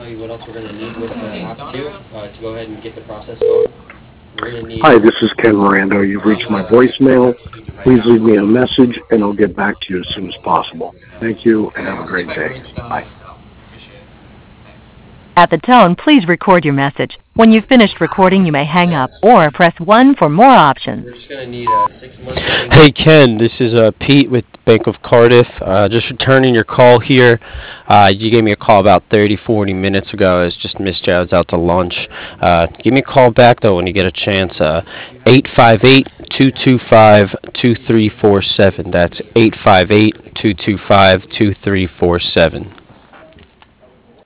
you what else we're going to need with app 2 to go ahead and get the process going. We're going to need... Hi, this is Ken Miranda. You've reached my voicemail. Please leave me a message, and I'll get back to you as soon as possible. Thank you, and have a great day. Bye. At the tone, please record your message. When you've finished recording, you may hang up or press 1 for more options. We're just going to need 6 months... Hey, Ken, this is Pete with Bank of Cardiff. Just returning your call here. You gave me a call about 30, 40 minutes ago. I just missed you. I was out to lunch. Give me a call back, though, when you get a chance. 858-225-2347. That's 858-225-2347.